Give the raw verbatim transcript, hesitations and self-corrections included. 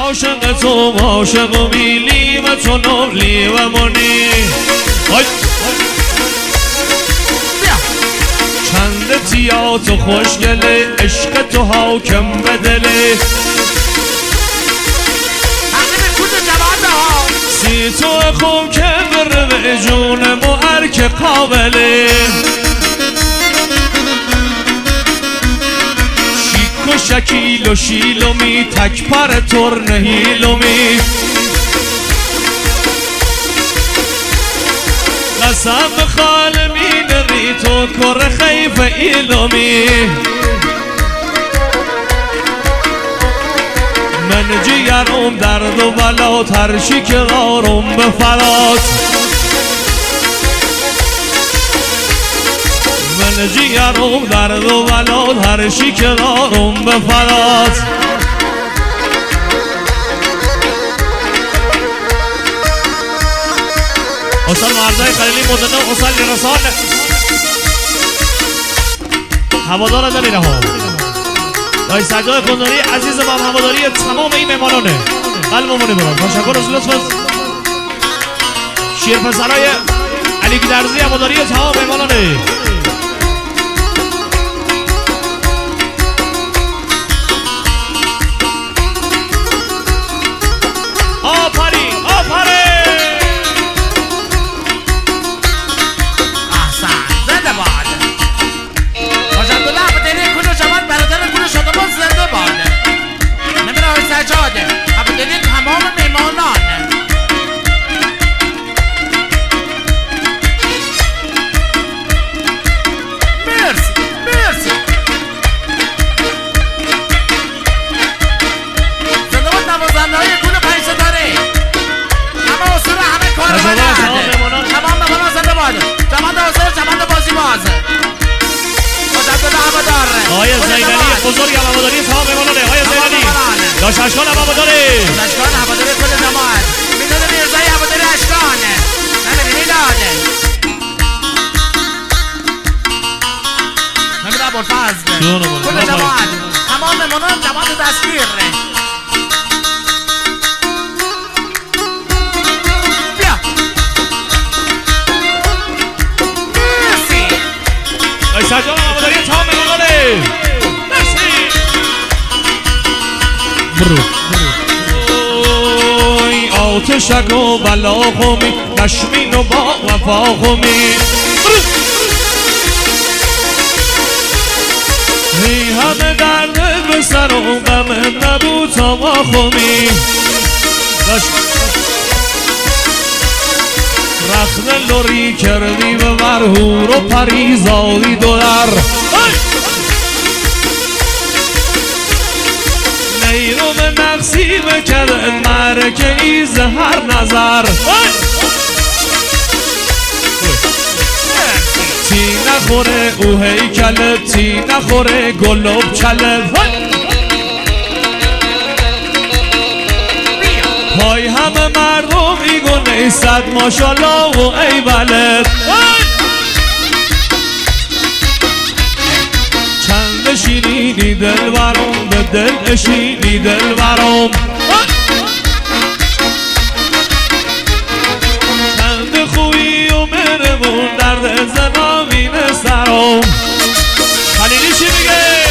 عاشق تو عاشق و میلی و تو نولی و منی چند تیات و خوشگله عشق تو حاکم بدله سی تو خوب که بره به جون مهر که قابله شیک و شکیل و شیلومی تک پر تر نهیلومی قسم خالمی نری تو کر خیف ایلومی من جیرم درد و بلا ترشی که دارم به فلات من جیرم درد و بلا ترشی که دارم به فلات اصل مردای خلیلی مدنه اصل رسال هوادار دلیره ها دای سجاد کنداری عزیز با هواداری تمام این مهمانانه قلبمونه برام تشکر از لطف شیر پسرای علی گدرزی هواداری تمام مهمانانه آفرین آفرین احسن زنده باد عبدالله عبدالله کنو شبان برادر کنو شادمان زنده باد نمیره های سجاده عبدالله تمام میمانان مرسی مرسی زنده باد نوازنده های کنو پنج ستاره همه اصول همه کار بده تمام میمانان زنده باد جماعت اصول جماعت بازی باز آقای زیدانی بزرگ هواداری تمام مهمانانه آقای زیدانی داش اشکان هواداری اشکان هواداری کل جماعت میداد میرزایی هواداری اشکان نمیدی میداد نمیداد ابوالفضل کل جماعت تمام مهمانان جماعت دستگیر بیا مرسی سجاد هواداری تمام مهمانانه مرسی برو اوی آتشک و بلا خومی نشمین و با وفا خومی هی همه درد به سر و غم نبود تا ما خومی رخت لوری کردی به مرهور و پریزادی دو در نیروم نقصی بکرد مرکه ایز هر نظر تی نخوره او هیکلت تی نخوره گلوب چلت پای همه مردم میگونه صد ماشالله و ای بلد چند شیرینی دل برام به دل اشینی دل برام چند خوبی و مهربون درد زنامین سرام خلیلی چی میگه؟